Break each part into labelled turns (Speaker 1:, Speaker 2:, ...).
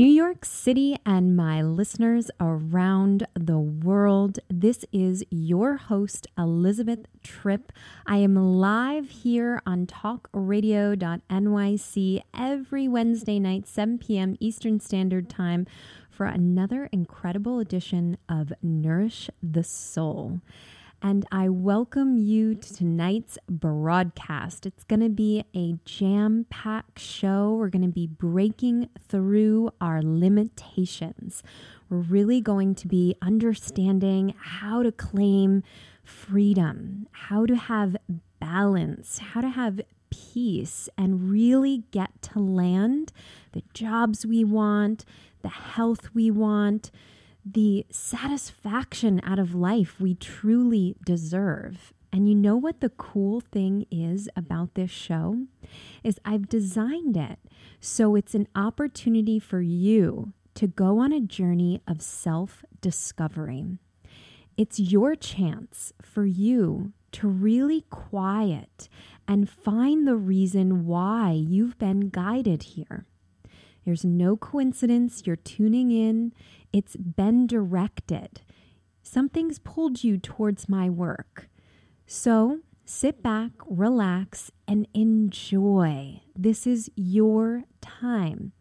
Speaker 1: New York City and my listeners around the world. This is your host, Elizabeth Tripp. I am live here on talkradio.nyc every Wednesday night, 7 p.m. Eastern Standard Time for another incredible edition of Nourish the Soul. And I welcome you to tonight's broadcast. It's going to be a jam-packed show. We're going to be breaking through our limitations. We're really going to be understanding how to claim freedom, how to have balance, how to have peace, and really get to land the jobs we want, the health we want, the satisfaction out of life we truly deserve. And you know what the cool thing is about this show? Is I've designed it so it's an opportunity for you to go on a journey of self-discovery. It's your chance for you to really quiet and find the reason why you've been guided here. There's no coincidence you're tuning in. It's been directed. Something's pulled you towards my work. So sit back, relax, and enjoy. This is your time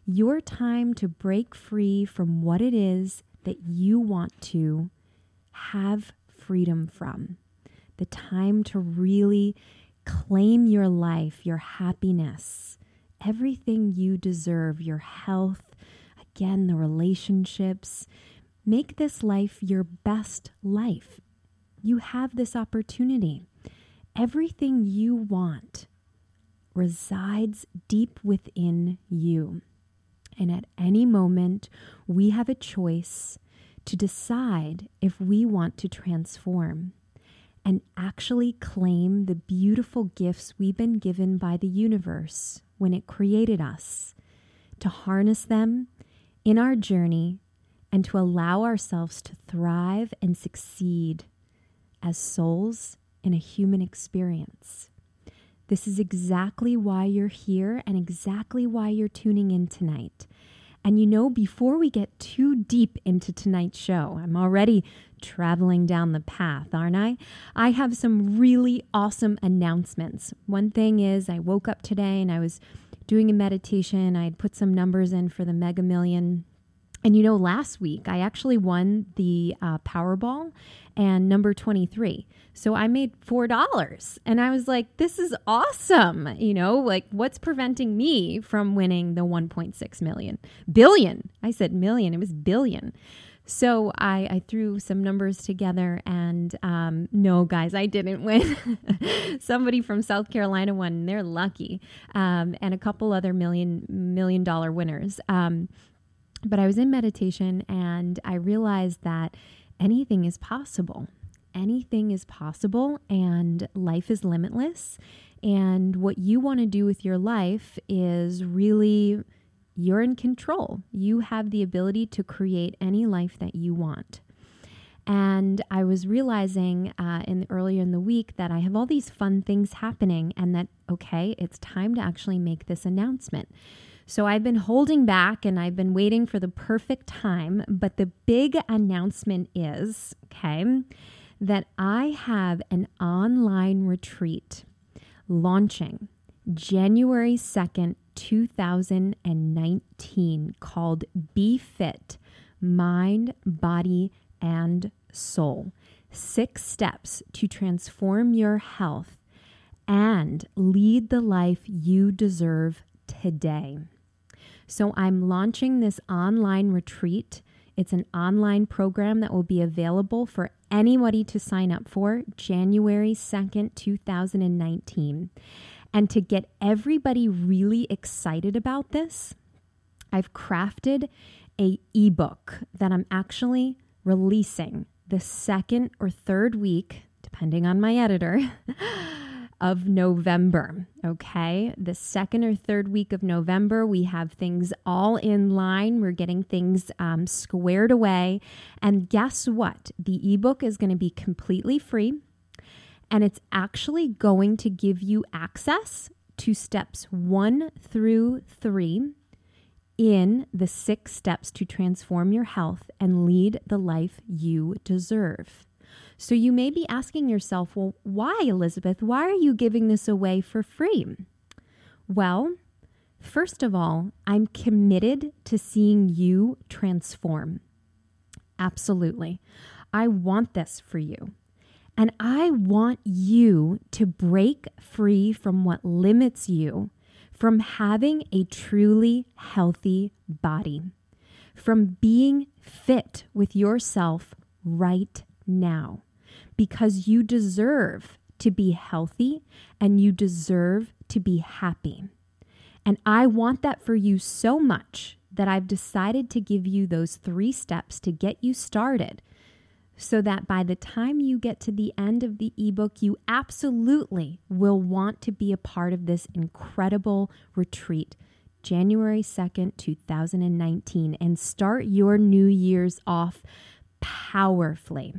Speaker 1: to break free from what it is that you want to have freedom from. The time to really claim your life, your happiness, everything you deserve, your health, again, the relationships. Make this life your best life. You have this opportunity. Everything you want resides deep within you. And at any moment, we have a choice to decide if we want to transform and actually claim the beautiful gifts we've been given by the universe when it created us, to harness them in our journey and to allow ourselves to thrive and succeed as souls in a human experience. This is exactly why you're here and exactly why you're tuning in tonight. And you know, before we get too deep into tonight's show, I'm already traveling down the path, aren't I? I have some really awesome announcements. One thing is I woke up today and I was doing a meditation. I had put some numbers in for the Mega Million. And you know, last week I actually won the Powerball and number 23. So I made $4. And I was like, this is awesome. You know, like what's preventing me from winning the 1.6 million? Billion. I said million. It was billion. So I threw some numbers together and no, guys, I didn't win. Somebody from South Carolina won. And they're lucky. And a couple other million dollar winners. But I was in meditation and I realized that anything is possible. Anything is possible and life is limitless. And what you want to do with your life is really, you're in control. You have the ability to create any life that you want. And I was realizing earlier in the week that I have all these fun things happening and that, okay, it's time to actually make this announcement. So I've been holding back and I've been waiting for the perfect time. But the big announcement is, okay, that I have an online retreat launching January 2nd, 2019 called Be Fit, Mind, Body, and Soul. 6 steps to transform your health and lead the life you deserve today. So I'm launching this online retreat. It's an online program that will be available for anybody to sign up for January 2nd, 2019. And to get everybody really excited about this, I've crafted an ebook that I'm actually releasing the second or third week, depending on my editor, of November, okay? The second or third week of November, we have things all in line. We're getting things squared away. And guess what? The ebook is going to be completely free. And it's actually going to give you access to steps 1 through 3 in the 6 steps to transform your health and lead the life you deserve. So you may be asking yourself, well, why, Elizabeth? Why are you giving this away for free? Well, first of all, I'm committed to seeing you transform. Absolutely. I want this for you. And I want you to break free from what limits you from having a truly healthy body, from being fit with yourself right now, because you deserve to be healthy and you deserve to be happy. And I want that for you so much that I've decided to give you those 3 steps to get you started, so that by the time you get to the end of the ebook, you absolutely will want to be a part of this incredible retreat, January 2nd, 2019, and start your New Year's off powerfully.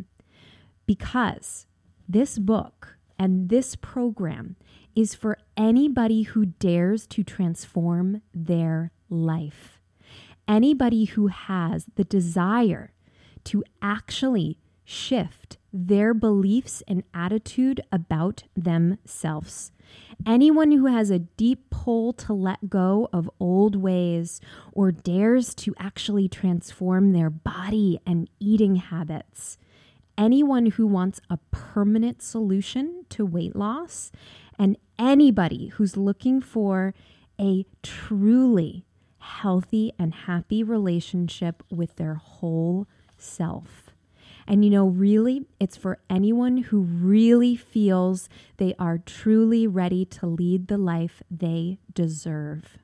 Speaker 1: Because this book and this program is for anybody who dares to transform their life. Anybody who has the desire to actually shift their beliefs and attitude about themselves. Anyone who has a deep pull to let go of old ways or dares to actually transform their body and eating habits. Anyone who wants a permanent solution to weight loss, and anybody who's looking for a truly healthy and happy relationship with their whole self. And really, it's for anyone who really feels they are truly ready to lead the life they deserve.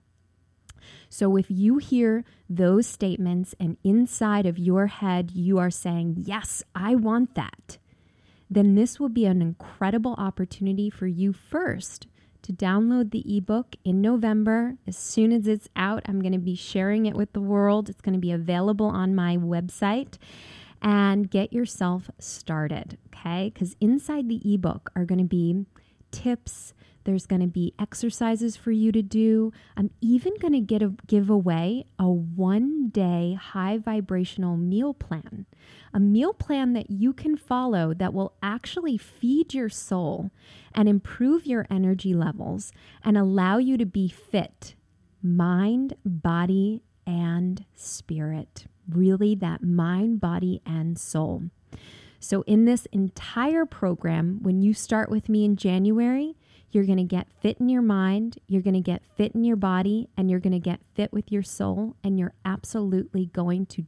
Speaker 1: So if you hear those statements and inside of your head you are saying, yes, I want that, then this will be an incredible opportunity for you first to download the ebook in November. As soon as it's out, I'm going to be sharing it with the world. It's going to be available on my website. And get yourself started, okay? Because inside the ebook are going to be tips. There's going to be exercises for you to do. I'm even going to give away a 1-day high vibrational meal plan, a meal plan that you can follow that will actually feed your soul and improve your energy levels and allow you to be fit, mind, body, and spirit. Really, that mind, body, and soul. So in this entire program, when you start with me in January, you're going to get fit in your mind, you're going to get fit in your body, and you're going to get fit with your soul, and you're absolutely going to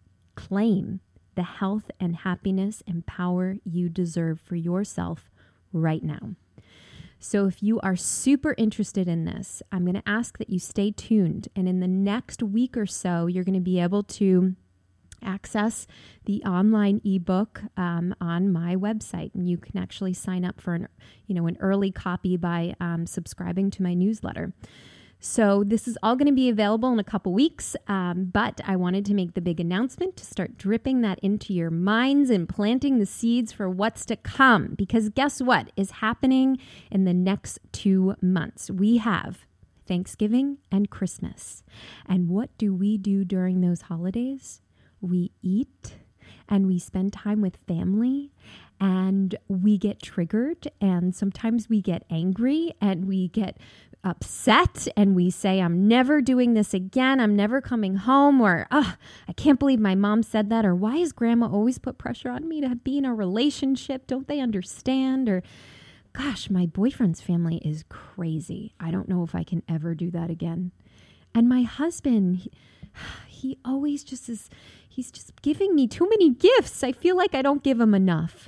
Speaker 1: claim the health and happiness and power you deserve for yourself right now. So if you are super interested in this, I'm going to ask that you stay tuned. And in the next week or so, you're going to be able to access the online ebook on my website. And you can actually sign up for an early copy by subscribing to my newsletter. So this is all going to be available in a couple weeks, but I wanted to make the big announcement to start dripping that into your minds and planting the seeds for what's to come. Because guess what is happening in the next 2 months? We have Thanksgiving and Christmas. And what do we do during those holidays? We eat and we spend time with family, and we get triggered, and sometimes we get angry and we get upset and we say, I'm never doing this again. I'm never coming home, or, I can't believe my mom said that, or why does grandma always put pressure on me to be in a relationship? Don't they understand? Or, gosh, my boyfriend's family is crazy. I don't know if I can ever do that again. And my husband, he always just is, he's just giving me too many gifts. I feel like I don't give him enough.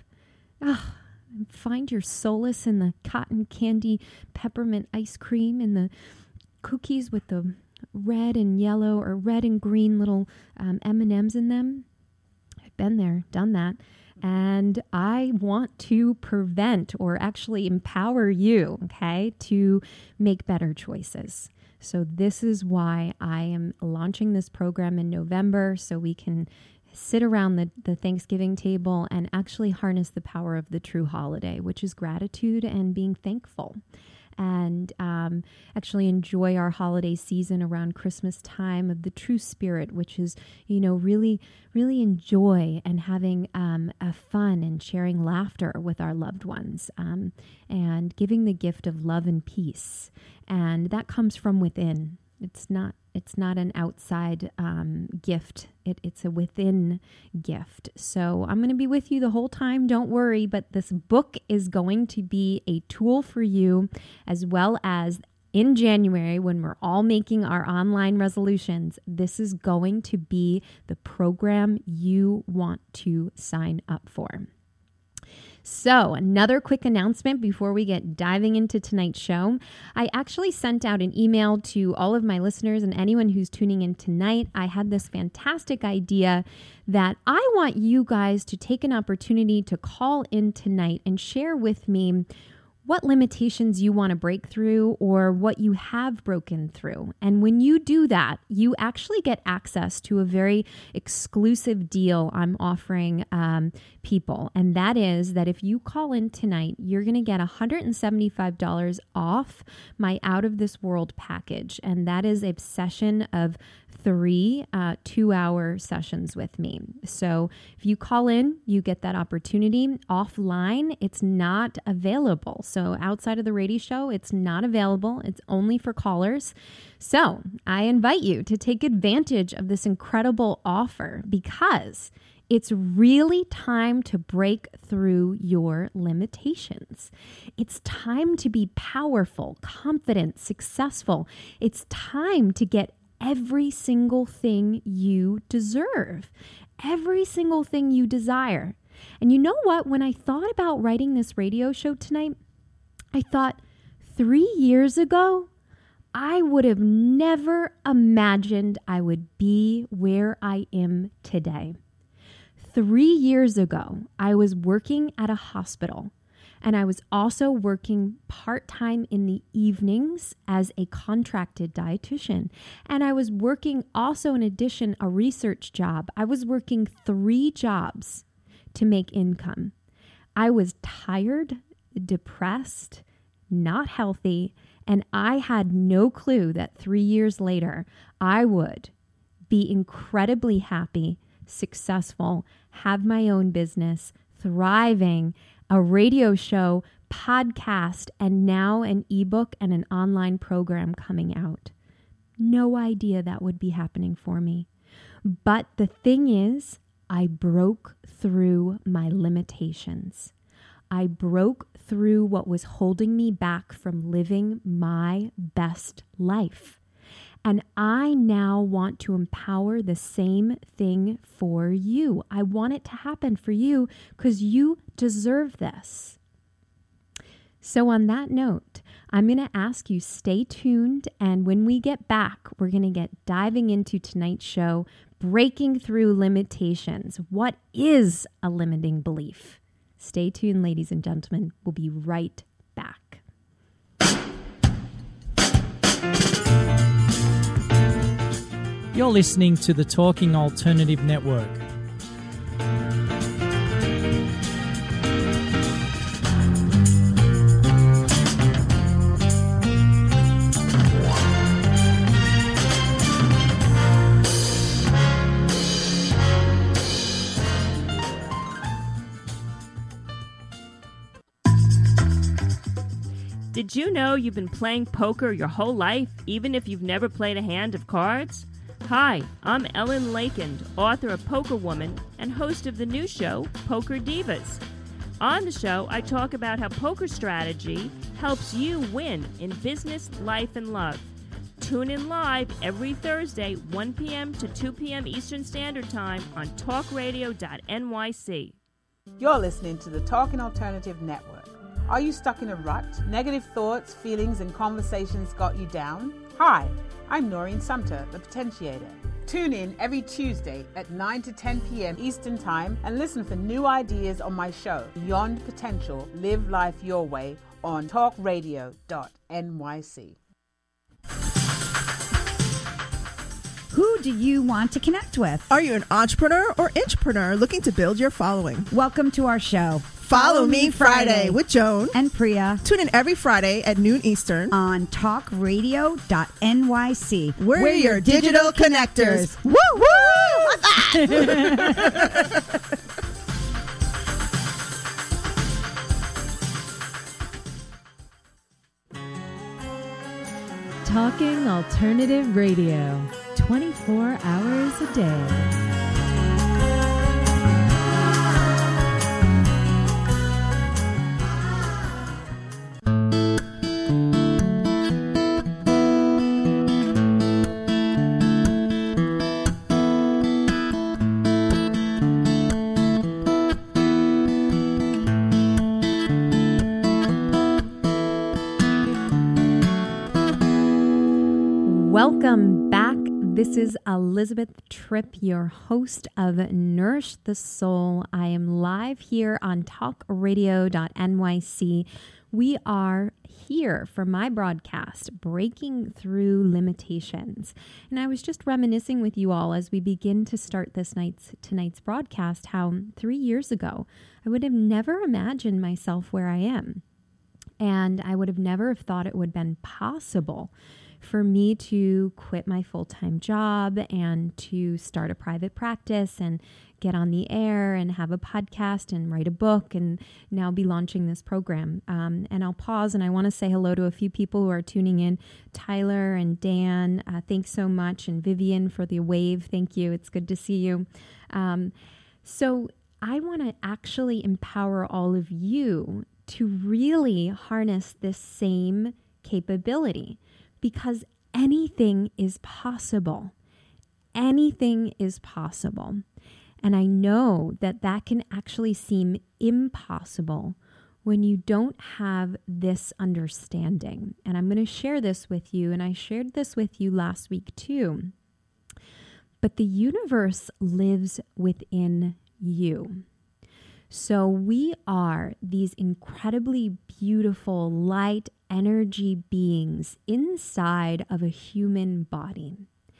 Speaker 1: Find your solace in the cotton candy peppermint ice cream and the cookies with the red and yellow or red and green little M&Ms in them. I've been there, done that. And I want to prevent or actually empower you, okay, to make better choices. So this is why I am launching this program in November, so we can sit around the Thanksgiving table and actually harness the power of the true holiday, which is gratitude and being thankful. and actually enjoy our holiday season around Christmas time of the true spirit, which is, really, really enjoy and having a fun and sharing laughter with our loved ones, and giving the gift of love and peace. And that comes from within. It's not an outside gift. It's a within gift. So I'm going to be with you the whole time. Don't worry. But this book is going to be a tool for you, as well as in January when we're all making our online resolutions. This is going to be the program you want to sign up for. So another quick announcement before we get diving into tonight's show. I actually sent out an email to all of my listeners and anyone who's tuning in tonight. I had this fantastic idea that I want you guys to take an opportunity to call in tonight and share with me what limitations you want to break through or what you have broken through. And when you do that, you actually get access to a very exclusive deal I'm offering people. And that is that if you call in tonight, you're going to get $175 off my Out of This World package. And that is a session of 3 2-hour sessions with me. So if you call in, you get that opportunity. Offline, it's not available. So outside of the radio show, it's not available. It's only for callers. So I invite you to take advantage of this incredible offer, because it's really time to break through your limitations. It's time to be powerful, confident, successful. It's time to get every single thing you deserve, every single thing you desire. And you know what? When I thought about writing this radio show tonight, I thought 3 years ago, I would have never imagined I would be where I am today. 3 years ago, I was working at a hospital, and I was also working part-time in the evenings as a contracted dietitian. And I was working also, in addition, a research job. I was working 3 jobs to make income. I was tired, depressed, not healthy, and I had no clue that 3 years later, I would be incredibly happy, successful, have my own business, thriving, a radio show, podcast, and now an ebook and an online program coming out. No idea that would be happening for me. But the thing is, I broke through my limitations. I broke through what was holding me back from living my best life. And I now want to empower the same thing for you. I want it to happen for you because you deserve this. So on that note, I'm going to ask you stay tuned. And when we get back, we're going to get diving into tonight's show, breaking through limitations. What is a limiting belief? Stay tuned, ladies and gentlemen. We'll be right back.
Speaker 2: You're listening to the Talking Alternative Network.
Speaker 3: Did you know you've been playing poker your whole life, even if you've never played a hand of cards? Hi, I'm Ellen Lakend, author of Poker Woman and host of the new show, Poker Divas. On the show, I talk about how poker strategy helps you win in business, life, and love. Tune in live every Thursday, 1 p.m. to 2 p.m. Eastern Standard Time on talkradio.nyc.
Speaker 4: You're listening to the Talking Alternative Network. Are you stuck in a rut? Negative thoughts, feelings, and conversations got you down? Hi, I'm Noreen Sumter, the Potentiator. Tune in every Tuesday at 9 to 10 p.m. Eastern Time and listen for new ideas on my show, Beyond Potential, Live Life Your Way, on talkradio.nyc.
Speaker 5: Who do you want to connect with?
Speaker 6: Are you an entrepreneur or intrapreneur looking to build your following?
Speaker 5: Welcome to our show.
Speaker 6: Follow Me Friday with Joan
Speaker 5: and Priya.
Speaker 6: Tune in every Friday at noon Eastern
Speaker 5: on talkradio.nyc.
Speaker 6: We're your digital connectors. Woo woo!
Speaker 1: Talking Alternative Radio, 24 hours a day. Welcome back. This is Elizabeth Tripp, your host of Nourish the Soul. I am live here on talkradio.nyc. We are here for my broadcast, Breaking Through Limitations. And I was just reminiscing with you all as we begin to start tonight's broadcast, how 3 years ago, I would have never imagined myself where I am. And I would have never have thought it would have been possible for me to quit my full-time job and to start a private practice and get on the air and have a podcast and write a book and now be launching this program. And I'll pause and I want to say hello to a few people who are tuning in. Tyler and Dan, thanks so much. And Vivian for the wave. Thank you. It's good to see you. So I want to actually empower all of you to really harness this same capability. Because anything is possible. Anything is possible. And I know that that can actually seem impossible when you don't have this understanding. And I'm going to share this with you, and I shared this with you last week too. But the universe lives within you. So we are these incredibly beautiful light energy beings inside of a human body.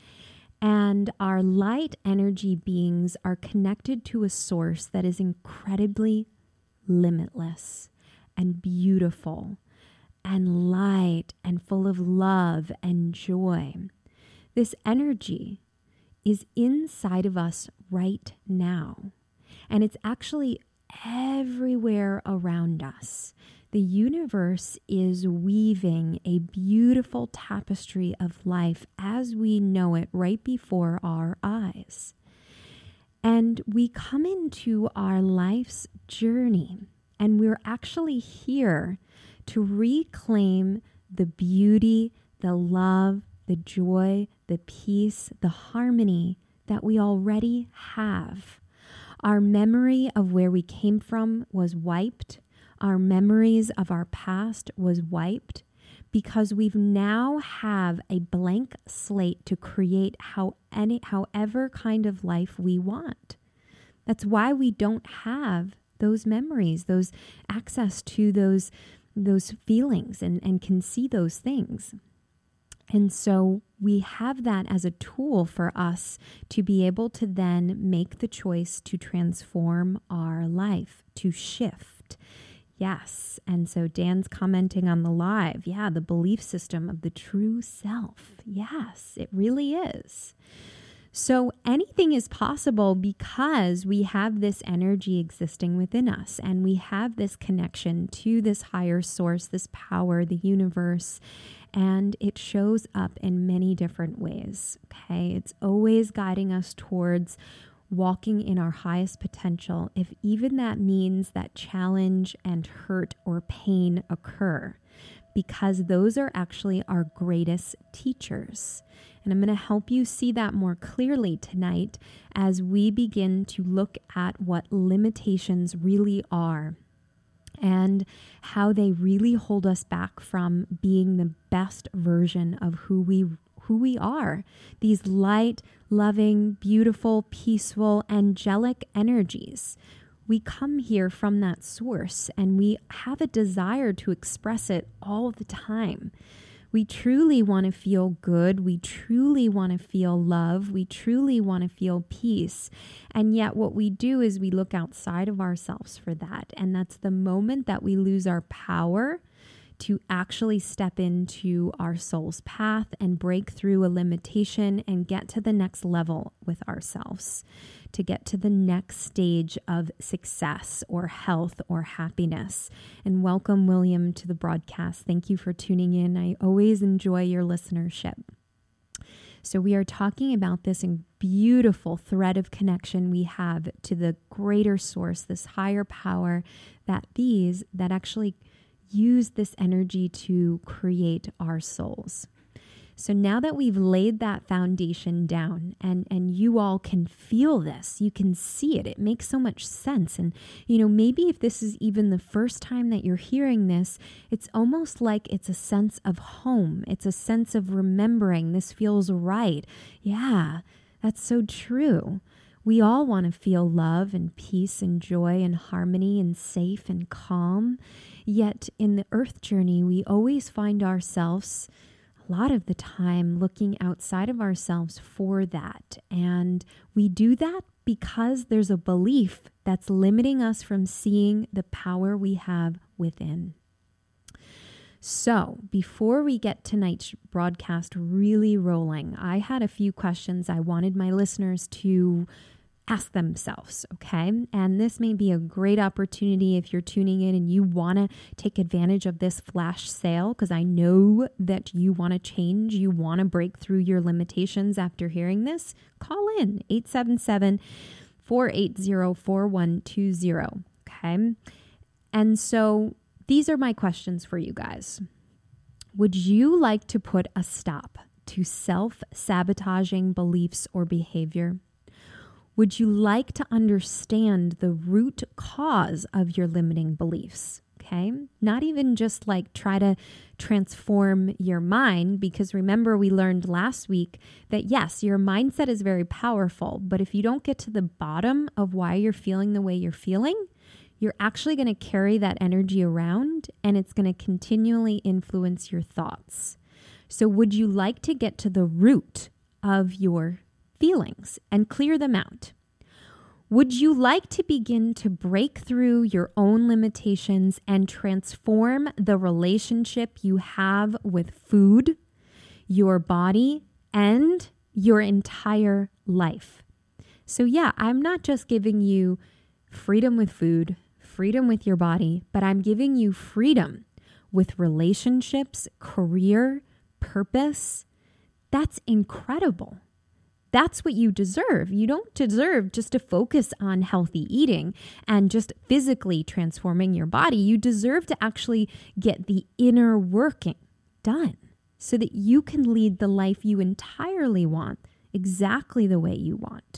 Speaker 1: And our light energy beings are connected to a source that is incredibly limitless and beautiful and light and full of love and joy. This energy is inside of us right now. And it's actually everywhere around us. The universe is weaving a beautiful tapestry of life as we know it right before our eyes. And we come into our life's journey, and we're actually here to reclaim the beauty, the love, the joy, the peace, the harmony that we already have. Our memory of where we came from was wiped. Our memories of our past was wiped because we've now have a blank slate to create however kind of life we want. That's why we don't have those memories, those access to those feelings and can see those things. And so we have that as a tool for us to be able to then make the choice to transform our life, to shift. Yes. And so Dan's commenting on the live. Yeah, the belief system of the true self. Yes, it really is. So anything is possible because we have this energy existing within us and we have this connection to this higher source, this power, the universe. And it shows up in many different ways, okay? It's always guiding us towards walking in our highest potential, if even that means that challenge and hurt or pain occur, because those are actually our greatest teachers. And I'm going to help you see that more clearly tonight as we begin to look at what limitations really are and how they really hold us back from being the best version of who we are. These light, loving, beautiful, peaceful, angelic energies. We come here from that source and we have a desire to express it all the time. We truly want to feel good. We truly want to feel love. We truly want to feel peace. And yet what we do is we look outside of ourselves for that. And that's the moment that we lose our power to actually step into our soul's path and break through a limitation and get to the next level with ourselves, to get to the next stage of success or health or happiness. And welcome, William, to the broadcast. Thank you for tuning in. I always enjoy your listenership. So we are talking about this beautiful thread of connection we have to the greater source, this higher power, that actually use this energy to create our souls. So now that we've laid that foundation down and you all can feel this, you can see it, it makes so much sense. And, maybe if this is even the first time that you're hearing this, it's almost like it's a sense of home. It's a sense of remembering this feels right. Yeah, that's so true. We all want to feel love and peace and joy and harmony and safe and calm. Yet in the earth journey, we always find ourselves a lot of the time looking outside of ourselves for that. And we do that because there's a belief that's limiting us from seeing the power we have within. So before we get tonight's broadcast really rolling, I had a few questions I wanted my listeners to ask themselves, okay? And this may be a great opportunity if you're tuning in and you want to take advantage of this flash sale, because I know that you want to change, you want to break through your limitations after hearing this. Call in 877-480-4120, okay? And so these are my questions for you guys. Would you like to put a stop to self-sabotaging beliefs or behavior? Would you like to understand the root cause of your limiting beliefs? Okay. Not even just like try to transform your mind, because remember we learned last week that yes, your mindset is very powerful, but if you don't get to the bottom of why you're feeling the way you're feeling, you're actually going to carry that energy around and it's going to continually influence your thoughts. So would you like to get to the root of your feelings and clear them out? Would you like to begin to break through your own limitations and transform the relationship you have with food, your body, and your entire life? So yeah, I'm not just giving you freedom with food, freedom with your body, but I'm giving you freedom with relationships, career, purpose. That's incredible. That's what you deserve. You don't deserve just to focus on healthy eating and just physically transforming your body. You deserve to actually get the inner working done so that you can lead the life you entirely want, exactly the way you want.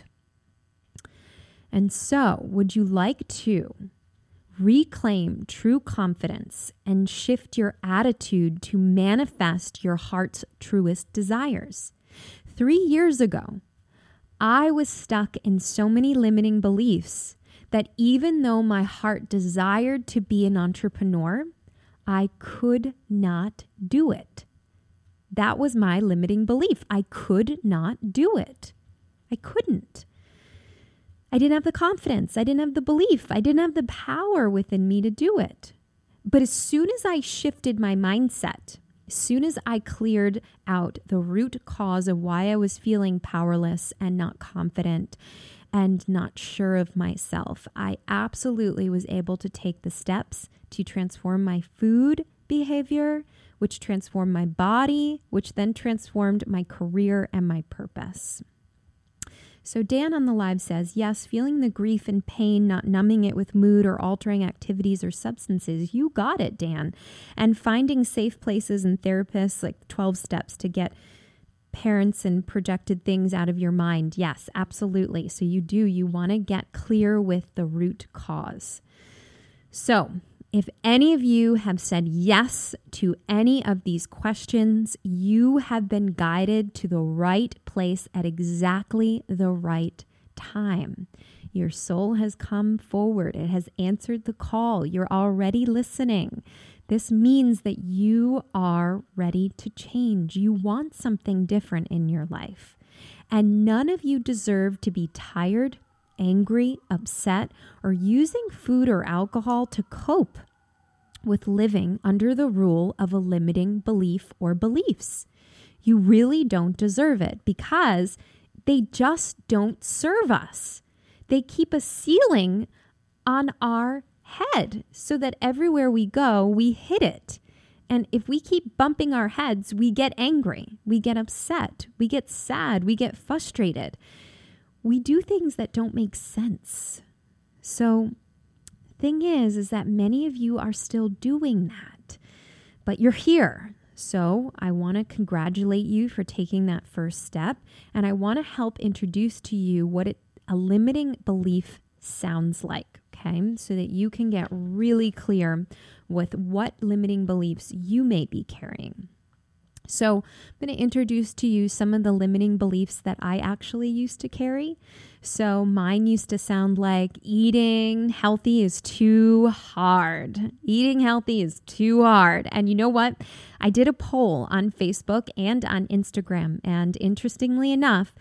Speaker 1: And so, would you like to reclaim true confidence and shift your attitude to manifest your heart's truest desires? 3 years ago, I was stuck in so many limiting beliefs that even though my heart desired to be an entrepreneur, I could not do it. That was my limiting belief. I could not do it. I couldn't. I didn't have the confidence. I didn't have the belief. I didn't have the power within me to do it. But as soon as I shifted my mindset, as soon as I cleared out the root cause of why I was feeling powerless and not confident and not sure of myself, I absolutely was able to take the steps to transform my food behavior, which transformed my body, which then transformed my career and my purpose. So Dan on the live says, yes, feeling the grief and pain, not numbing it with mood or altering activities or substances. You got it, Dan. And finding safe places and therapists, like 12 steps to get parents and projected things out of your mind. Yes, absolutely. So you want to get clear with the root cause. So if any of you have said yes to any of these questions, you have been guided to the right place at exactly the right time. Your soul has come forward. It has answered the call. You're already listening. This means that you are ready to change. You want something different in your life. And none of you deserve to be tired, angry, upset, or using food or alcohol to cope with living under the rule of a limiting belief or beliefs. You really don't deserve it because they just don't serve us. They keep a ceiling on our head so that everywhere we go, we hit it. And if we keep bumping our heads, we get angry, we get upset, we get sad, we get frustrated. We do things that don't make sense. So thing is that many of you are still doing that, but you're here. So I want to congratulate you for taking that first step. And I want to help introduce to you what a limiting belief sounds like. Okay, so that you can get really clear with what limiting beliefs you may be carrying. So I'm going to introduce to you some of the limiting beliefs that I actually used to carry. So mine used to sound like eating healthy is too hard. Eating healthy is too hard. And you know what? I did a poll on Facebook and on Instagram. And interestingly enough,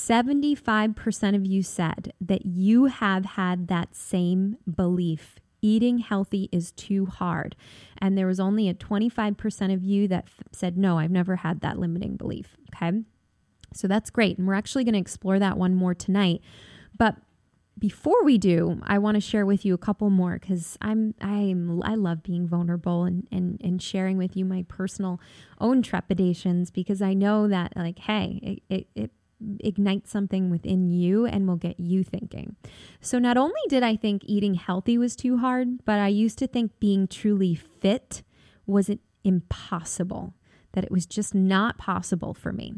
Speaker 1: 75% of you said that you have had that same belief. Eating healthy is too hard. And there was only a 25% of you that said, no, I've never had that limiting belief. Okay. So that's great. And we're actually going to explore that one more tonight. But before we do, I want to share with you a couple more because I love being vulnerable and sharing with you my personal own trepidations because I know that like, hey, it ignite something within you and will get you thinking. So not only did I think eating healthy was too hard, but I used to think being truly fit was impossible, that it was just not possible for me.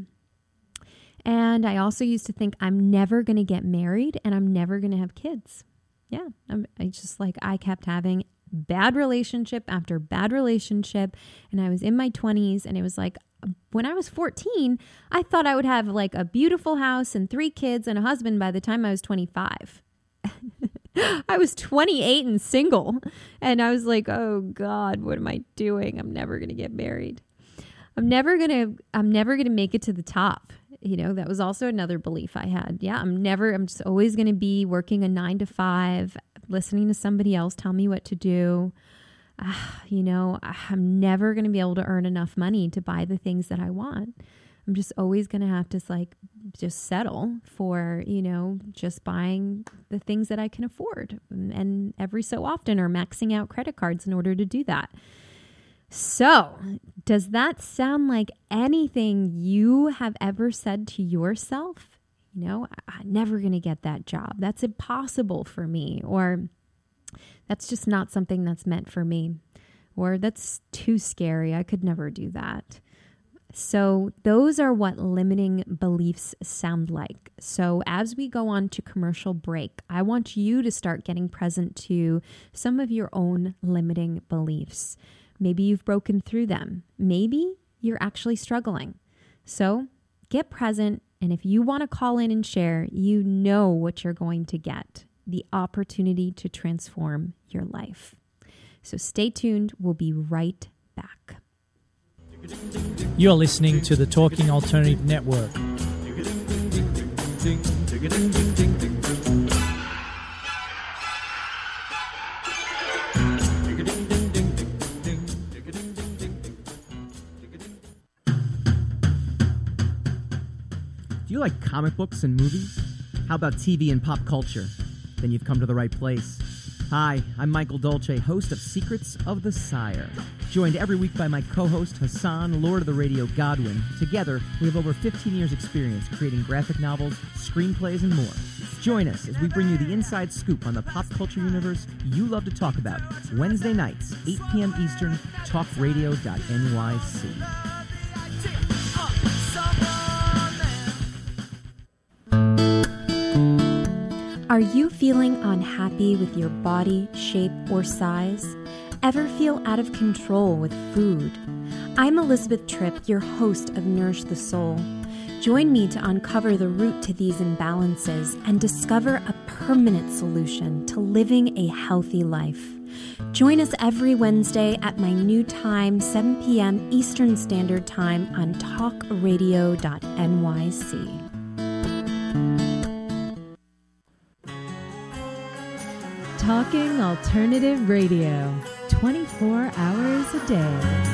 Speaker 1: And I also used to think I'm never going to get married and I'm never going to have kids. Yeah, I kept having bad relationship after bad relationship. And I was in my 20s and it was like, when I was 14, I thought I would have like a beautiful house and 3 kids and a husband by the time I was 25. I was 28 and single. And I was like, oh God, what am I doing? I'm never going to get married. I'm never going to make it to the top. You know, that was also another belief I had. Yeah, I'm just always going to be working a 9 to 5, listening to somebody else tell me what to do. I'm never going to be able to earn enough money to buy the things that I want. I'm just always going to have to just settle for, just buying the things that I can afford. And every so often or maxing out credit cards in order to do that. So does that sound like anything you have ever said to yourself? I'm never going to get that job. That's impossible for me. Or that's just not something that's meant for me. Or that's too scary. I could never do that. So those are what limiting beliefs sound like. So as we go on to commercial break, I want you to start getting present to some of your own limiting beliefs. Maybe you've broken through them. Maybe you're actually struggling. So get present. And if you want to call in and share, you know what you're going to get. The opportunity to transform your life. So stay tuned. We'll be right back.
Speaker 2: You're listening to the Talking Alternative Network.
Speaker 7: Do you like comic books and movies? How about TV and pop culture? Then you've come to the right place. Hi, I'm Michael Dolce, host of Secrets of the Sire. Joined every week by my co-host Hassan, Lord of the Radio Godwin. Together, we have over 15 years' experience creating graphic novels, screenplays, and more. Join us as we bring you the inside scoop on the pop culture universe you love to talk about. Wednesday nights, 8 p.m. Eastern, talkradio.nyc.
Speaker 1: Are you feeling unhappy with your body, shape, or size? Ever feel out of control with food? I'm Elizabeth Tripp, your host of Nourish the Soul. Join me to uncover the root to these imbalances and discover a permanent solution to living a healthy life. Join us every Wednesday at my new time, 7 p.m. Eastern Standard Time on talkradio.nyc.
Speaker 8: Talking Alternative Radio, 24 hours a day.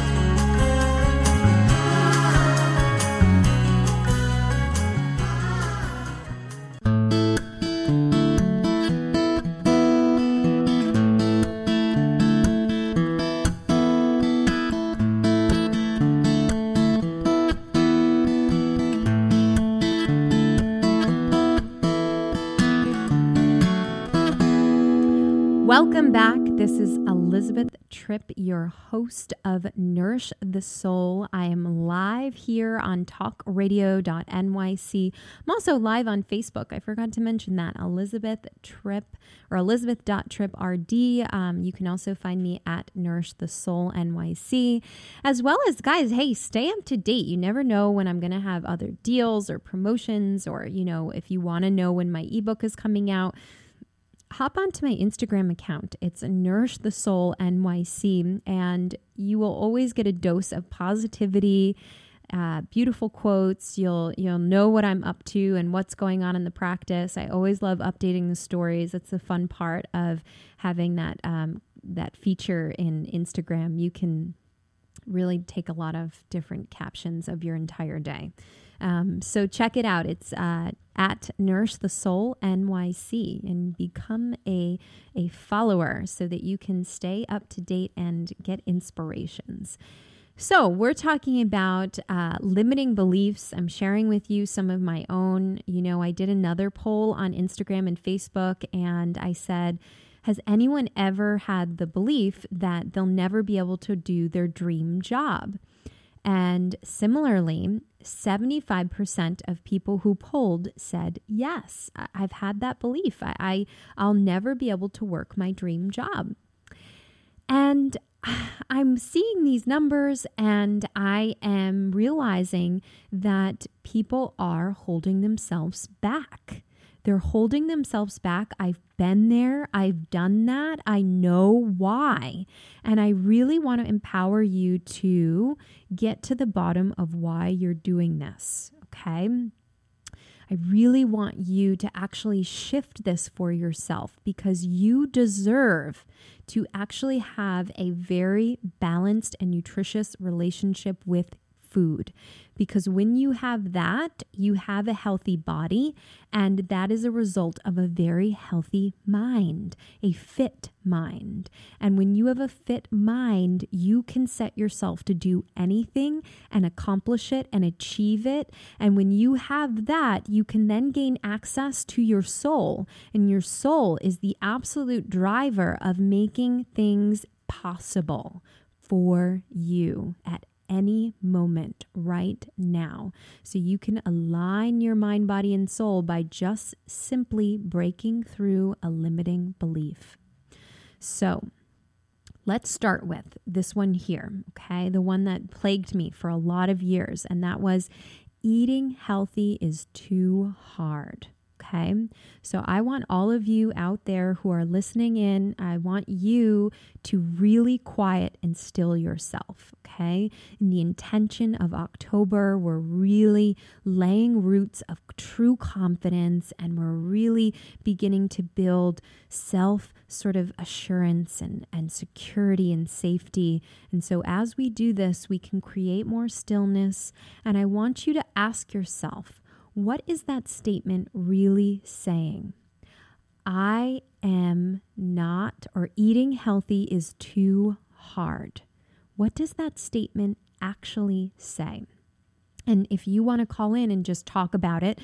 Speaker 1: Welcome back. This is Elizabeth Tripp, your host of Nourish the Soul. I am live here on talkradio.nyc. I'm also live on Facebook. I forgot to mention that. Elizabeth Tripp or Elizabeth.TrippRD. You can also find me at Nourish the Soul NYC. As well as, guys, hey, stay up to date. You never know when I'm going to have other deals or promotions, or, you know, if you want to know when my ebook is coming out, hop onto my Instagram account. It's Nourish the Soul NYC, and you will always get a dose of positivity, beautiful quotes. You'll know what I'm up to and what's going on in the practice. I always love updating the stories. That's the fun part of having that feature in Instagram. You can really take a lot of different captions of your entire day. So check it out. It's at Nourish the Soul NYC, and become a follower so that you can stay up to date and get inspirations. So we're talking about limiting beliefs. I'm sharing with you some of my own. You know, I did another poll on Instagram and Facebook, and I said, has anyone ever had the belief that they'll never be able to do their dream job? And similarly, 75% of people who polled said, yes, I've had that belief. I'll never be able to work my dream job. And I'm seeing these numbers, and I am realizing that people are holding themselves back. They're holding themselves back. I've been there. I've done that. I know why. And I really want to empower you to get to the bottom of why you're doing this, okay? I really want you to actually shift this for yourself, because you deserve to actually have a very balanced and nutritious relationship with food. Because when you have that, you have a healthy body, and that is a result of a very healthy mind, a fit mind. And when you have a fit mind, you can set yourself to do anything and accomplish it and achieve it. And when you have that, you can then gain access to your soul. And your soul is the absolute driver of making things possible for you at any moment right now. So you can align your mind, body, and soul by just simply breaking through a limiting belief. So let's start with this one here, okay? The one that plagued me for a lot of years, and that was eating healthy is too hard. Okay, so I want all of you out there who are listening in, I want you to really quiet and still yourself, okay? In the intention of October, we're really laying roots of true confidence, and we're really beginning to build self sort of assurance and security and safety. And so as we do this, we can create more stillness. And I want you to ask yourself, what is that statement really saying? I am not, or eating healthy is too hard. What does that statement actually say? And if you want to call in and just talk about it,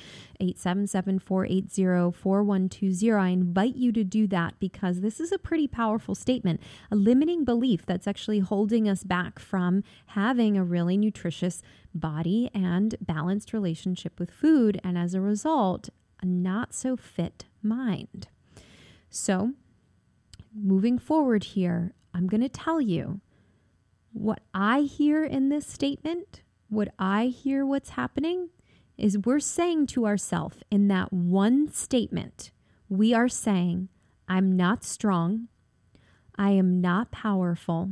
Speaker 1: 877-480-4120, I invite you to do that, because this is a pretty powerful statement, a limiting belief that's actually holding us back from having a really nutritious body and balanced relationship with food, and as a result, a not so fit mind. So, moving forward here, I'm going to tell you what I hear in this statement. What I hear what's happening is we're saying to ourselves in that one statement, we are saying, I'm not strong, I am not powerful.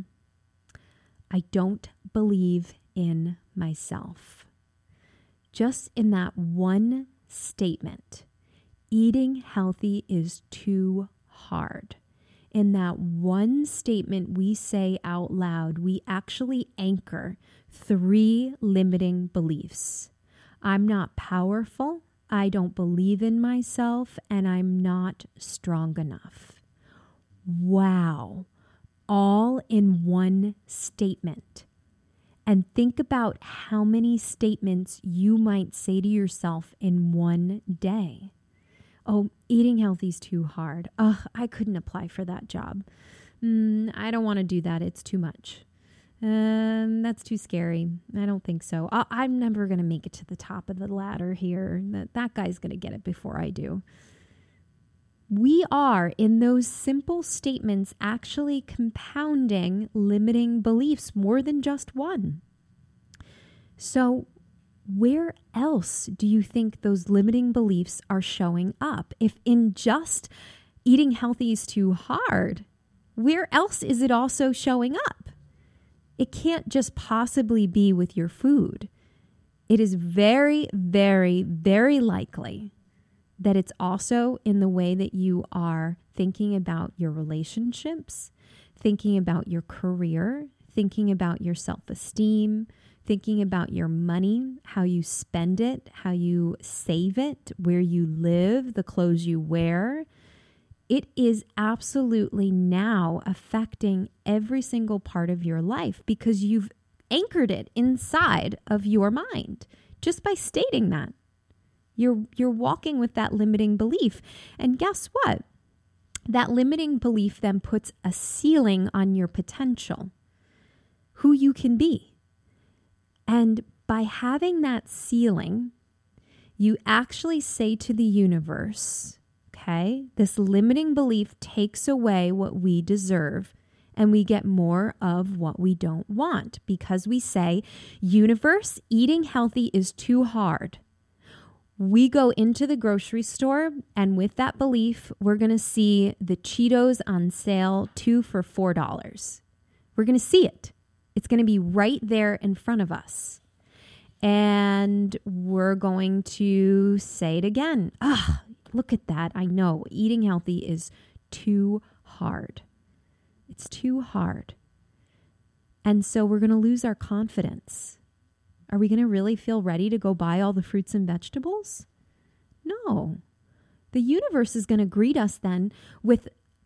Speaker 1: I don't believe in myself. Just in that one statement, eating healthy is too hard. In that one statement we say out loud, we actually anchor 3 limiting beliefs. I'm not powerful, I don't believe in myself, and I'm not strong enough. Wow. All in one statement. And think about how many statements you might say to yourself in one day. Oh, eating healthy is too hard. I couldn't apply for that job. I don't want to do that. It's too much. That's too scary. I don't think so. I'm never going to make it to the top of the ladder here. That guy's going to get it before I do. We are, in those simple statements, actually compounding limiting beliefs more than just one. So, where else do you think those limiting beliefs are showing up? If in just eating healthy is too hard, where else is it also showing up? It can't just possibly be with your food. It is very, very, very likely that it's also in the way that you are thinking about your relationships, thinking about your career, thinking about your self-esteem, thinking about your money, how you spend it, how you save it, where you live, the clothes you wear. It is absolutely now affecting every single part of your life because you've anchored it inside of your mind just by stating that. You're walking with that limiting belief. And guess what? That limiting belief then puts a ceiling on your potential, who you can be. And by having that ceiling, you actually say to the universe, okay, this limiting belief takes away what we deserve and we get more of what we don't want because we say, universe, eating healthy is too hard. We go into the grocery store, and with that belief, we're going to see the Cheetos on sale, 2 for $4. We're going to see it. It's going to be right there in front of us. And we're going to say it again. Look at that. I know eating healthy is too hard. It's too hard. And so we're going to lose our confidence. Are we going to really feel ready to go buy all the fruits and vegetables? No. The universe is going to greet us then with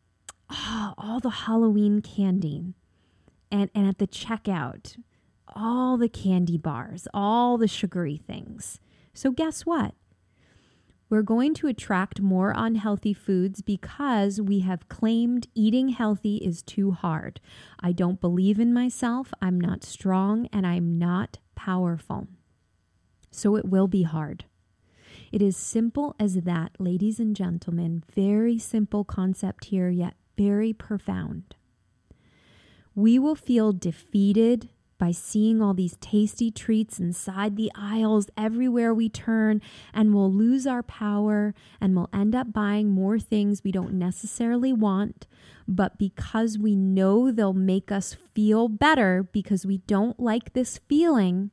Speaker 1: all the Halloween candy and at the checkout, all the candy bars, all the sugary things. So guess what? We're going to attract more unhealthy foods because we have claimed eating healthy is too hard. I don't believe in myself, I'm not strong, and I'm not powerful. So it will be hard. It is simple as that, ladies and gentlemen. Very simple concept here, yet very profound. We will feel defeated by seeing all these tasty treats inside the aisles everywhere we turn, and we'll lose our power and we'll end up buying more things we don't necessarily want, but because we know they'll make us feel better because we don't like this feeling,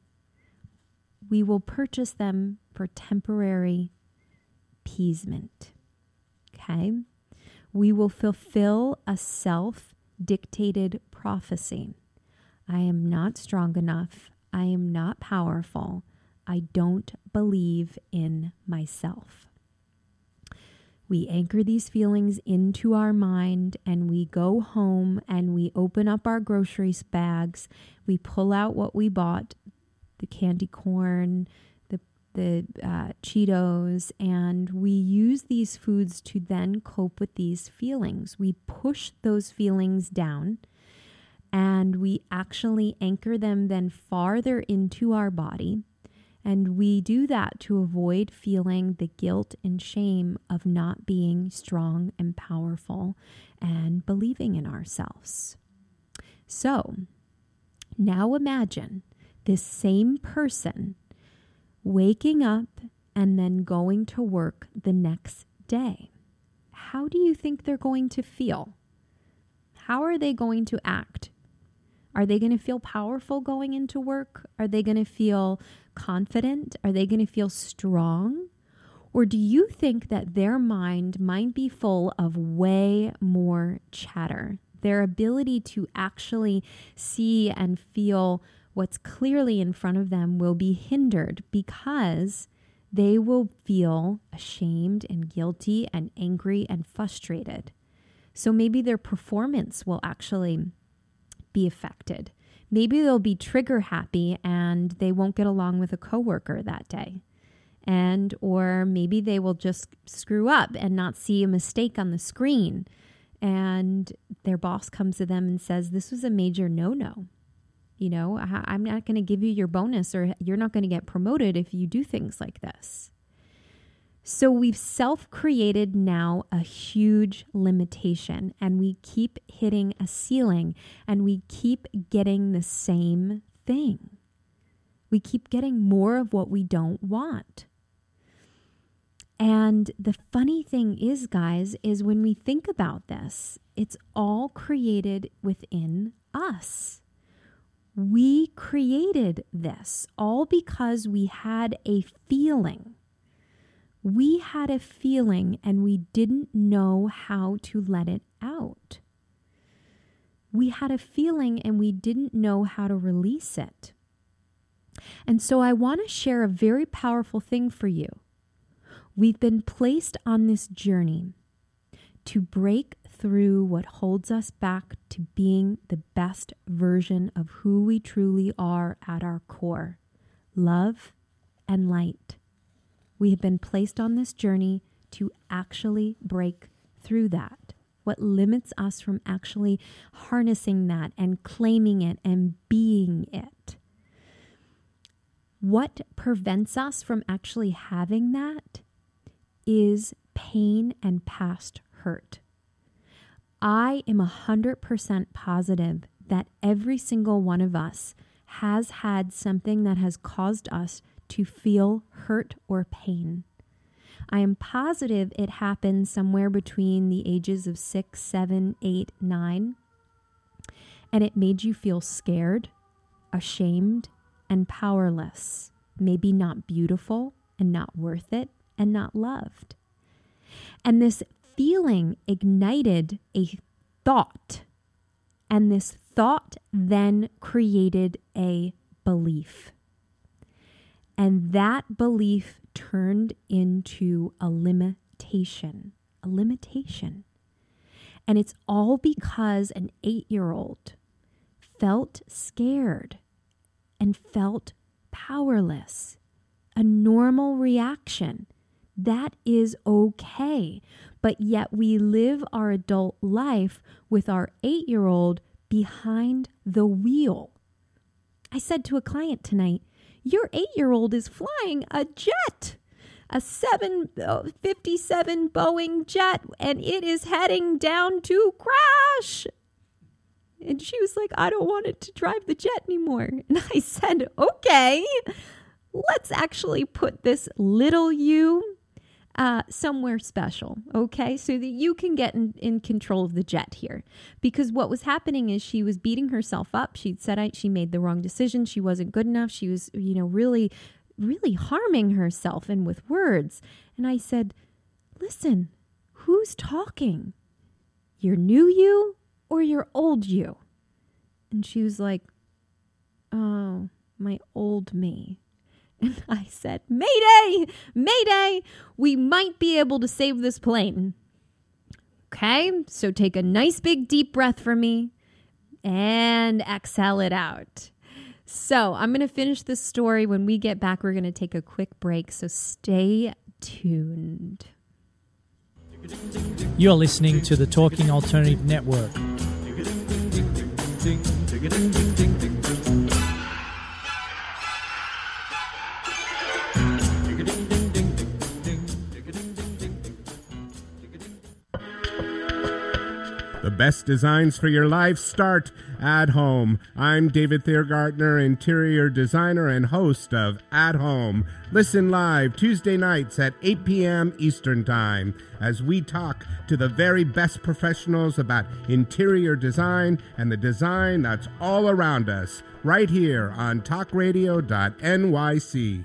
Speaker 1: we will purchase them for temporary appeasement. Okay? We will fulfill a self-dictated prophecy. I am not strong enough. I am not powerful. I don't believe in myself. We anchor these feelings into our mind and we go home and we open up our grocery bags. We pull out what we bought, the candy corn, the Cheetos, and we use these foods to then cope with these feelings. We push those feelings down and we actually anchor them then farther into our body. And we do that to avoid feeling the guilt and shame of not being strong and powerful and believing in ourselves. So now imagine this same person waking up and then going to work the next day. How do you think they're going to feel? how are they going to act? Are they going to feel powerful going into work? Are they going to feel confident? Are they going to feel strong? Or do you think that their mind might be full of way more chatter? Their ability to actually see and feel what's clearly in front of them will be hindered because they will feel ashamed and guilty and angry and frustrated. So maybe their performance will actually be affected. Maybe they'll be trigger happy and they won't get along with a coworker that day. Or maybe they will just screw up and not see a mistake on the screen. And their boss comes to them and says, this was a major no-no. I'm not going to give you your bonus, or you're not going to get promoted if you do things like this. So we've self-created now a huge limitation, and we keep hitting a ceiling, and we keep getting the same thing. We keep getting more of what we don't want. And the funny thing is, guys, is when we think about this, it's all created within us. We created this all because we had a feeling. We had a feeling and we didn't know how to let it out. We had a feeling and we didn't know how to release it. And so I want to share a very powerful thing for you. We've been placed on this journey to break through what holds us back to being the best version of who we truly are at our core, love and light. We have been placed on this journey to actually break through that. What limits us from actually harnessing that and claiming it and being it? What prevents us from actually having that is pain and past hurt. I am 100% positive that every single one of us has had something that has caused us to feel hurt or pain. I am positive it happened somewhere between the ages of 6, 7, 8, 9, and it made you feel scared, ashamed, and powerless, maybe not beautiful and not worth it and not loved. And this feeling ignited a thought, and this thought then created a belief. And that belief turned into a limitation. And it's all because an 8-year-old felt scared and felt powerless. A normal reaction. That is okay. But yet we live our adult life with our 8-year-old behind the wheel. I said to a client tonight, your 8-year-old is flying a jet, a 757 Boeing jet, and it is heading down to crash. And she was like, I don't want it to drive the jet anymore. And I said, okay, let's actually put this little you somewhere special, okay? So that you can get in control of the jet here. Because what was happening is she was beating herself up. She said she made the wrong decision. She wasn't good enough. She was, really, really harming herself and with words. And I said, listen, who's talking? Your new you or your old you? And she was like, oh, my old me. And I said, Mayday! Mayday! We might be able to save this plane. Okay, so take a nice big deep breath for me and exhale it out. So I'm going to finish this story. When we get back, we're going to take a quick break. So stay tuned.
Speaker 2: You're listening to the Talking Alternative Network.
Speaker 9: The The best designs for your life start at home. I'm David Thiergartner, interior designer and host of At Home. Listen live Tuesday nights at 8 p.m. Eastern Time as we talk to the very best professionals about interior design and the design that's all around us, right here on talkradio.nyc.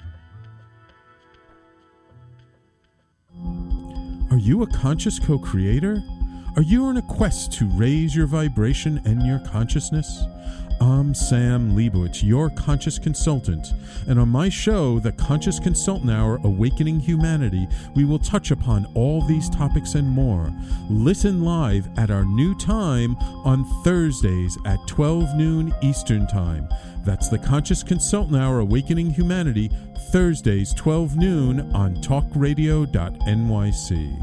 Speaker 10: Are you a conscious co-creator? Are you on a quest to raise your vibration and your consciousness? I'm Sam Leibowitz, your conscious consultant, and on my show, The Conscious Consultant Hour, Awakening Humanity, we will touch upon all these topics and more. Listen live at our new time on Thursdays at 12 noon Eastern Time. That's The Conscious Consultant Hour, Awakening Humanity, Thursdays, 12 noon on talkradio.nyc.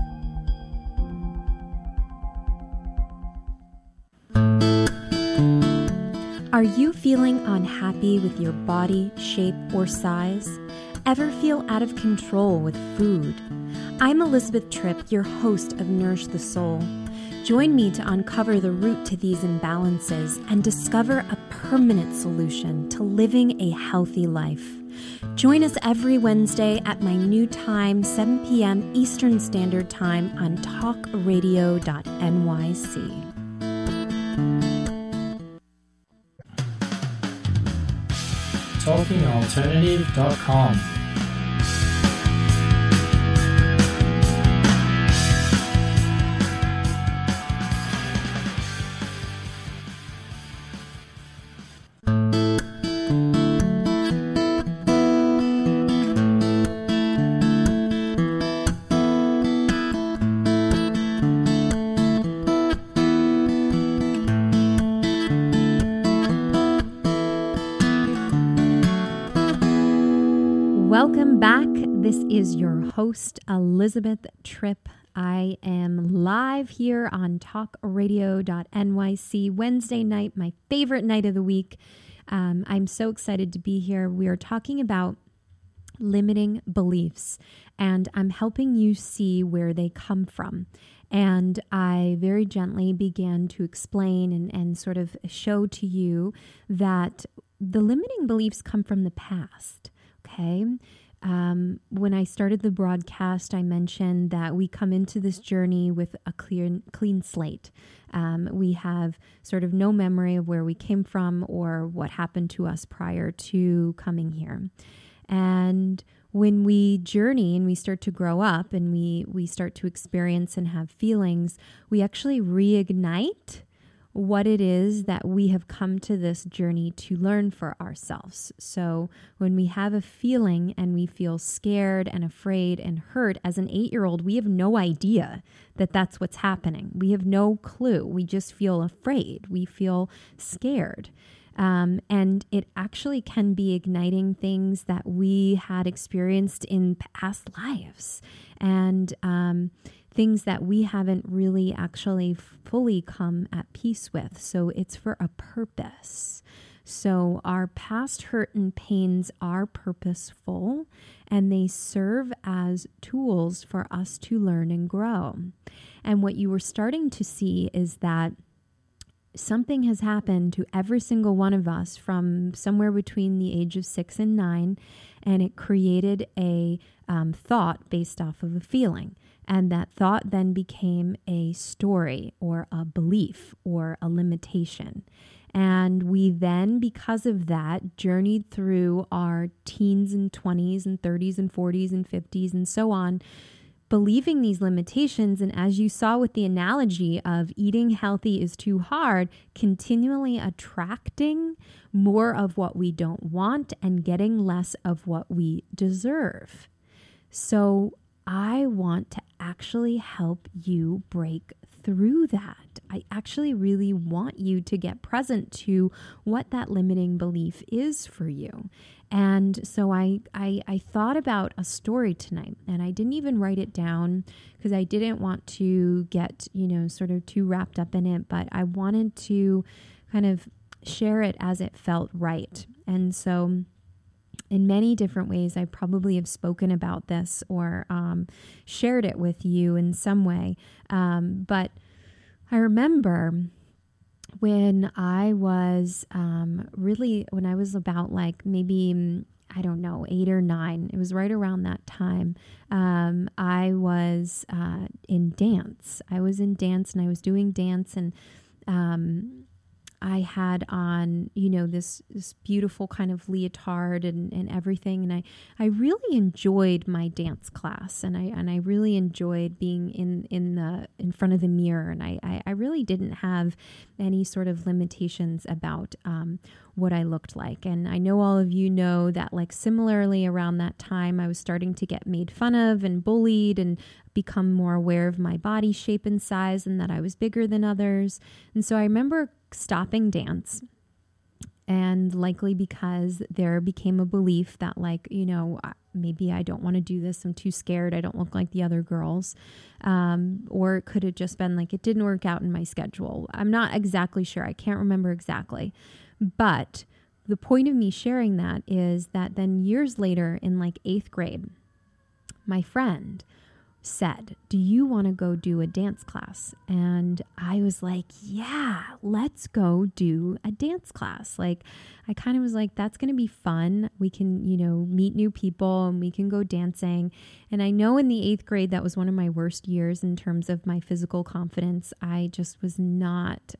Speaker 1: Are you feeling unhappy with your body, shape, or size? Ever feel out of control with food? I'm Elizabeth Tripp, your host of Nourish the Soul. Join me to uncover the root to these imbalances and discover a permanent solution to living a healthy life. Join us every Wednesday at my new time, 7 p.m. Eastern Standard Time on talkradio.nyc.
Speaker 2: TalkingAlternative.com.
Speaker 1: Welcome back. This is your host, Elizabeth Tripp. I am live here on talkradio.nyc Wednesday night, my favorite night of the week. I'm so excited to be here. We are talking about limiting beliefs, and I'm helping you see where they come from. And I very gently began to explain and sort of show to you that the limiting beliefs come from the past. Okay. When I started the broadcast, I mentioned that we come into this journey with a clean slate. We have sort of no memory of where we came from or what happened to us prior to coming here. And when we journey and we start to grow up and we start to experience and have feelings, we actually reignite what it is that we have come to this journey to learn for ourselves. So when we have a feeling and we feel scared and afraid and hurt, as an 8-year-old, we have no idea that that's what's happening. We have no clue. We just feel afraid. We feel scared. And it actually can be igniting things that we had experienced in past lives. And things that we haven't really actually fully come at peace with. So it's for a purpose. So our past hurt and pains are purposeful, and they serve as tools for us to learn and grow. And what you were starting to see is that something has happened to every single one of us from somewhere between the age of 6 and 9, and it created a thought based off of a feeling. And that thought then became a story or a belief or a limitation. And we then, because of that, journeyed through our teens and 20s and 30s and 40s and 50s and so on, believing these limitations. And as you saw with the analogy of eating healthy is too hard, continually attracting more of what we don't want and getting less of what we deserve. So I want to actually help you break through that. I actually really want you to get present to what that limiting belief is for you. And so I thought about a story tonight, and I didn't even write it down because I didn't want to get, sort of too wrapped up in it, but I wanted to kind of share it as it felt right. And so in many different ways, I probably have spoken about this or shared it with you in some way. But I remember when I was when I was about like maybe, I don't know, 8 or 9, it was right around that time, I was in dance. I was in dance and I was doing dance, and I had on, this beautiful kind of leotard and everything. And I really enjoyed my dance class, and I really enjoyed being in front of the mirror. And I really didn't have any sort of limitations about what I looked like. And I know all of you know that, like, similarly around that time, I was starting to get made fun of and bullied and become more aware of my body shape and size, and that I was bigger than others. And so I remember stopping dance, and likely because there became a belief that, like, maybe I don't want to do this. I'm too scared. I don't look like the other girls. Or it could have just been like, it didn't work out in my schedule. I'm not exactly sure. I can't remember exactly. But the point of me sharing that is that then years later, in like 8th grade, my friend said, do you want to go do a dance class? And I was like, yeah, let's go do a dance class. Like, I kind of was like, that's going to be fun. We can, meet new people and we can go dancing. And I know in the 8th grade, that was one of my worst years in terms of my physical confidence. I just was not,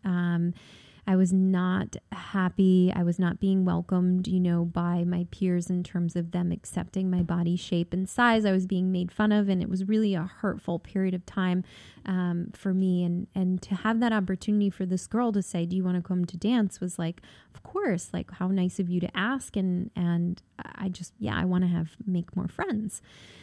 Speaker 1: I was not happy. I was not being welcomed, by my peers in terms of them accepting my body shape and size. I was being made fun of, and it was really a hurtful period of time for me. And to have that opportunity for this girl to say, do you want to come to dance, was like, of course, like, how nice of you to ask. And I just, I want to make more friends.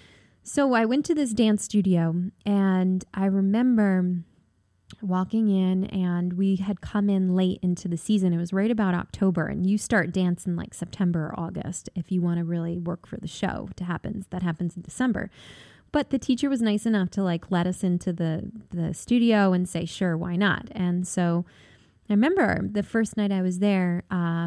Speaker 1: So I went to this dance studio, and I remember walking in, and we had come in late into the season. It was right about October, and you start dance in like September or August if you want to really work for the show that happens in December. But the teacher was nice enough to like let us into the studio and say, sure, why not? And so I remember the first night I was there,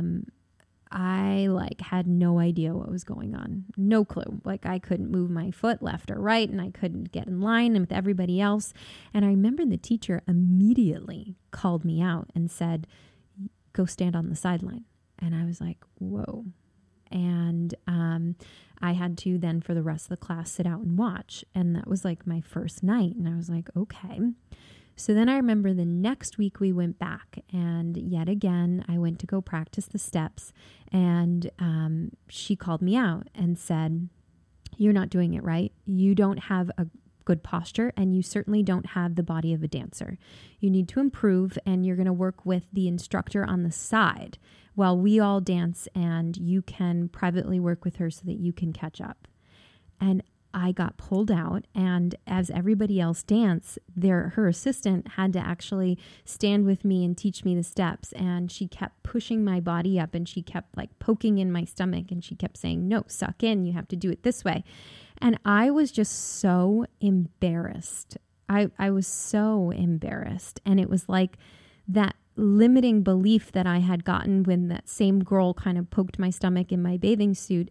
Speaker 1: I like had no idea what was going on. No clue. Like, I couldn't move my foot left or right, and I couldn't get in line with everybody else. And I remember the teacher immediately called me out and said, go stand on the sideline. And I was like, whoa. And I had to then, for the rest of the class, sit out and watch. And that was like my first night. And I was like, okay. So then I remember the next week we went back, and yet again, I went to go practice the steps, and she called me out and said, you're not doing it right. You don't have a good posture, and you certainly don't have the body of a dancer. You need to improve, and you're going to work with the instructor on the side while we all dance, and you can privately work with her so that you can catch up. And I got pulled out, and as everybody else danced, her assistant had to actually stand with me and teach me the steps. And she kept pushing my body up, and she kept like poking in my stomach, and she kept saying, no, suck in, you have to do it this way. And I was just so embarrassed. I was so embarrassed. And it was like that limiting belief that I had gotten when that same girl kind of poked my stomach in my bathing suit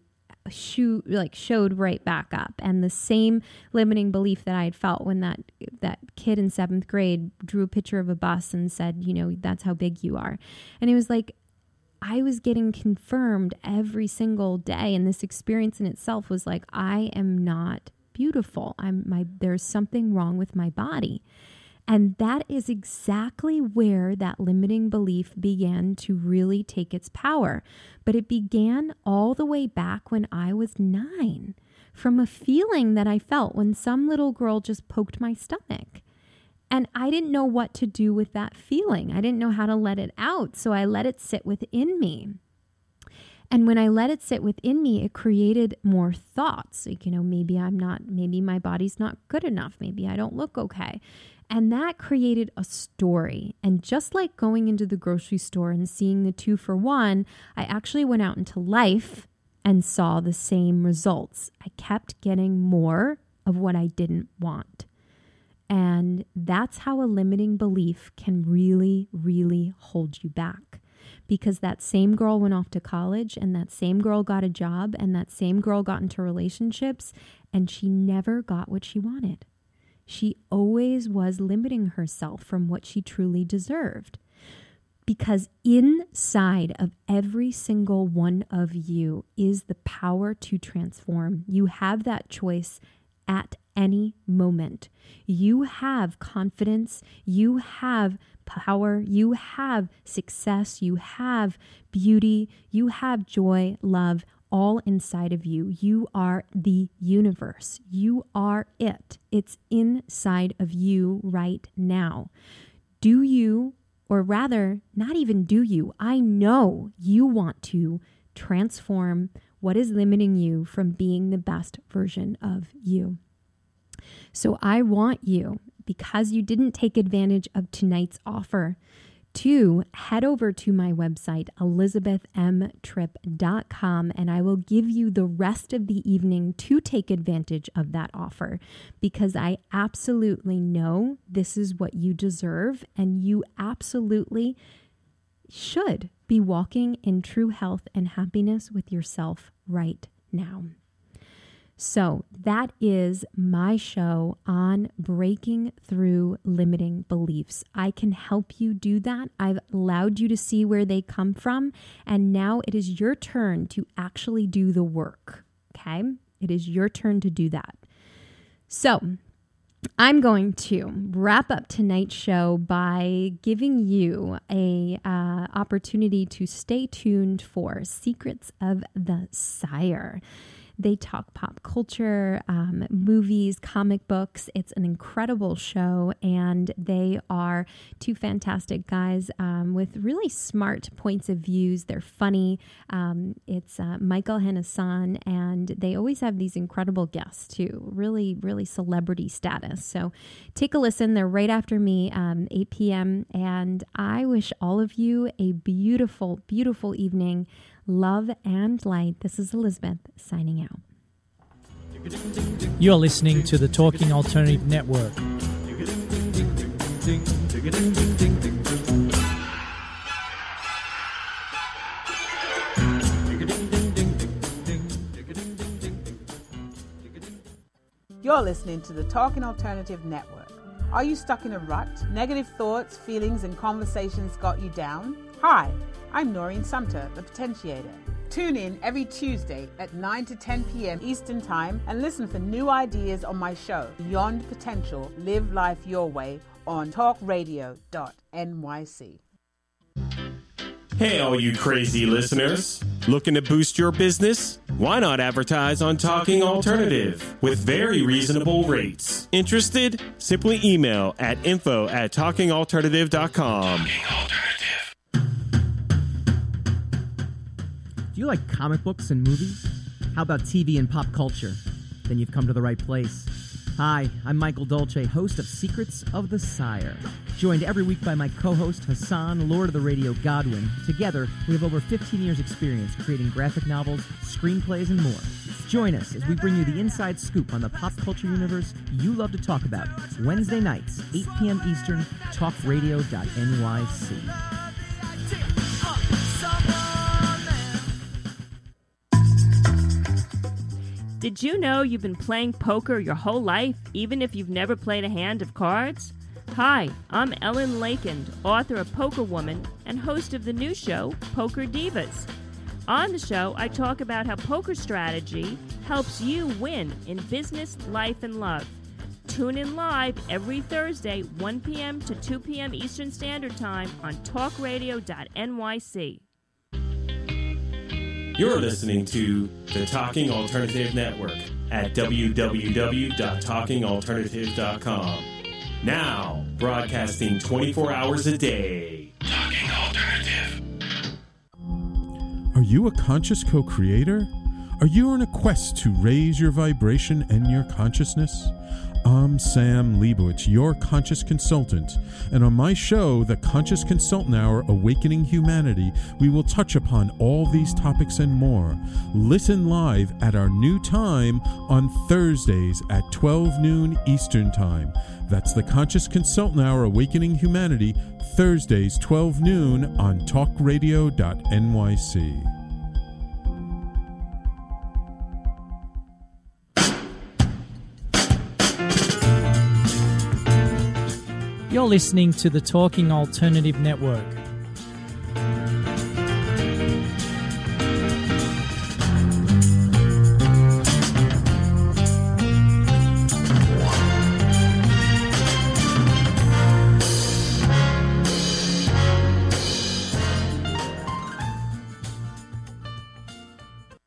Speaker 1: showed right back up. And the same limiting belief that I had felt when that kid in 7th grade drew a picture of a bus and said, that's how big you are. And it was like, I was getting confirmed every single day. And this experience in itself was like, I am not beautiful. There's something wrong with my body. And that is exactly where that limiting belief began to really take its power. But it began all the way back when I was 9, from a feeling that I felt when some little girl just poked my stomach. And I didn't know what to do with that feeling. I didn't know how to let it out. So I let it sit within me. And when I let it sit within me, it created more thoughts. Like, maybe my body's not good enough. Maybe I don't look okay. And that created a story. And just like going into the grocery store and seeing the 2-for-1, I actually went out into life and saw the same results. I kept getting more of what I didn't want. And that's how a limiting belief can really, really hold you back. Because that same girl went off to college, and that same girl got a job, and that same girl got into relationships, and she never got what she wanted. She always was limiting herself from what she truly deserved. Because inside of every single one of you is the power to transform. You have that choice at any moment. You have confidence, you have power, you have success, you have beauty, you have joy, love, all inside of you. You are the universe. You are it. It's inside of you right now. Do you, or rather, not even do you, I know you want to transform what is limiting you from being the best version of you. So I want you, because you didn't take advantage of tonight's offer, to head over to my website, elizabethmtripp.com, and I will give you the rest of the evening to take advantage of that offer, because I absolutely know this is what you deserve, and you absolutely should be walking in true health and happiness with yourself right now. So that is my show on breaking through limiting beliefs. I can help you do that. I've allowed you to see where they come from, and now it is your turn to actually do the work, okay? It is your turn to do that. So I'm going to wrap up tonight's show by giving you a opportunity to stay tuned for Secrets of the Sire. They talk pop culture, movies, comic books. It's an incredible show, and they are two fantastic guys with really smart points of views. They're funny. It's Michael Hassan, and they always have these incredible guests too, really, really celebrity status. So take a listen. They're right after me, 8 p.m., and I wish all of you a beautiful, beautiful evening. Love and light. This is Elizabeth signing out.
Speaker 2: You're listening to the Talking Alternative Network.
Speaker 4: You're listening to the Talking Alternative Network. Are you stuck in a rut? Negative thoughts, feelings, and conversations got you down? Hi, I'm Noreen Sumter, the Potentiator. Tune in every Tuesday at 9 to 10 p.m. Eastern Time and listen for new ideas on my show, Beyond Potential, Live Life Your Way, on talkradio.nyc.
Speaker 11: Hey, all you crazy listeners. Looking to boost your business? Why not advertise on Talking Alternative with very reasonable rates? Interested? Simply email at info@talkingalternative.com.
Speaker 7: Do you like comic books and movies? How about TV and pop culture? Then you've come to the right place. Hi, I'm Michael Dolce, host of Secrets of the Sire. Joined every week by my co-host Hassan, Lord of the Radio Godwin. Together, we have over 15 years' experience creating graphic novels, screenplays, and more. Join us as we bring you the inside scoop on the pop culture universe you love to talk about. Wednesday nights, 8 p.m. Eastern, talkradio.nyc.
Speaker 3: Did you know you've been playing poker your whole life, even if you've never played a hand of cards? Hi, I'm Ellen Lakend, author of Poker Woman and host of the new show, Poker Divas. On the show, I talk about how poker strategy helps you win in business, life, and love. Tune in live every Thursday, 1 p.m. to 2 p.m. Eastern Standard Time on talkradio.nyc.
Speaker 11: You're listening to the Talking Alternative Network at www.talkingalternative.com. Now, broadcasting 24 hours a day. Talking Alternative.
Speaker 10: Are you a conscious co-creator? Are you on a quest to raise your vibration and your consciousness? I'm Sam Leibowitz, your conscious consultant, and on my show, The Conscious Consultant Hour, Awakening Humanity, we will touch upon all these topics and more. Listen live at our new time on Thursdays at 12 noon Eastern Time. That's The Conscious Consultant Hour, Awakening Humanity, Thursdays 12 noon on talkradio.nyc.
Speaker 2: You're listening to the Talking Alternative Network.